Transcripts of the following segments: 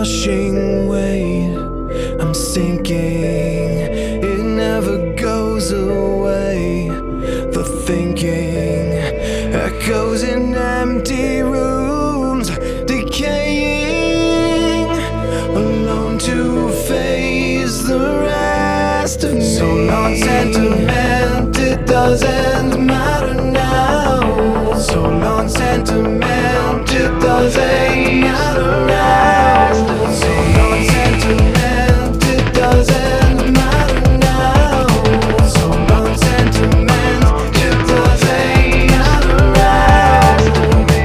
crushing weight. I'm sinking, it never goes away. The thinking echoes in empty rooms, decaying, alone to face the rest of me. So long sentiment, it doesn't matter now. So long sentiment, it doesn't matter now. So long sentiment, it doesn't matter now. So long sentiment, it doesn't matter now to me.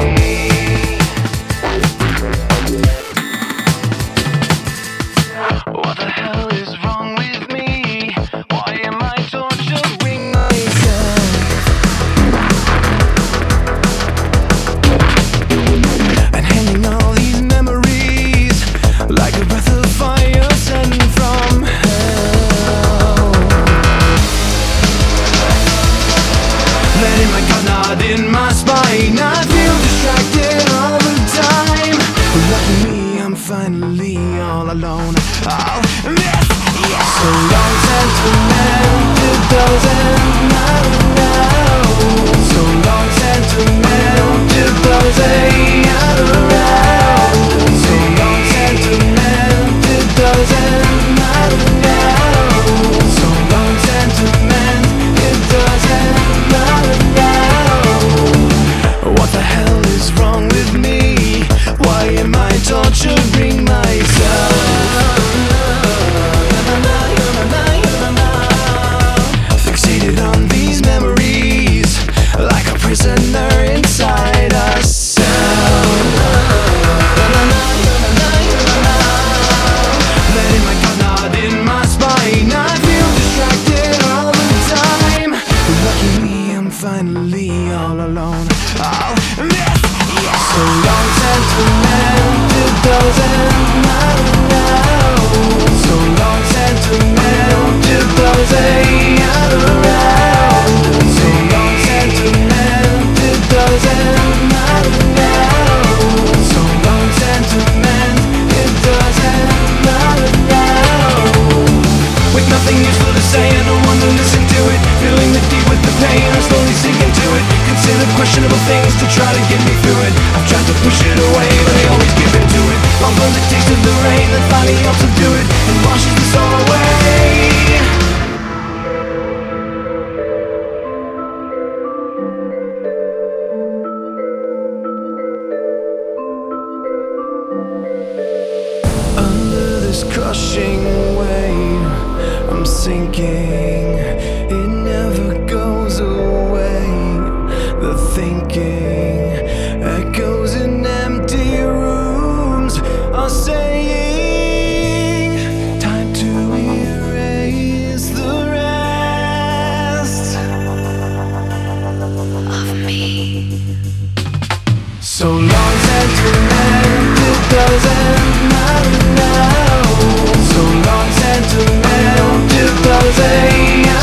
What the hell is wrong with me? Why am I torturing myself? And handling all these memories like a breath of fire sent from hell. Letting my gut nod in my spine, I feel distracted all the time. Lucky me, I'm finally all alone. I'll miss you. So long sentiment, it doesn't matter now. So long sentiment, it doesn't matter now. So long sentiment, it doesn't matter now. So long sentiment, it doesn't matter now. What the hell is wrong with me? Why am I torturing myself? Fixated on these memories like a prisoner inside a cell. Letting my gut nod in my spine, I feel distracted all the time. Lucky me, I'm finally all alone. I'll miss you. So long sentiment, it doesn't matter now. So long sentiment, it doesn't matter now. So long sentiment, it doesn't matter now. So long sentiment, it doesn't matter now. With nothing useful to say and no one to listen to it, feeling the deep with the pain, I slowly sink into it. Consider questionable things to try to get me through it. I've tried to push it away, but I always give into it. Long for the taste of the rain, then finally I'll subdue it and washes the soul away. Under this crushing weight, I'm sinking, it never goes away. The thinking echoes in empty rooms are saying, time to erase the rest of me. So long sentiment, it doesn't matter now. So long sentiment, it doesn't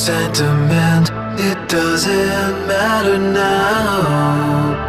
sentiment, it doesn't matter now.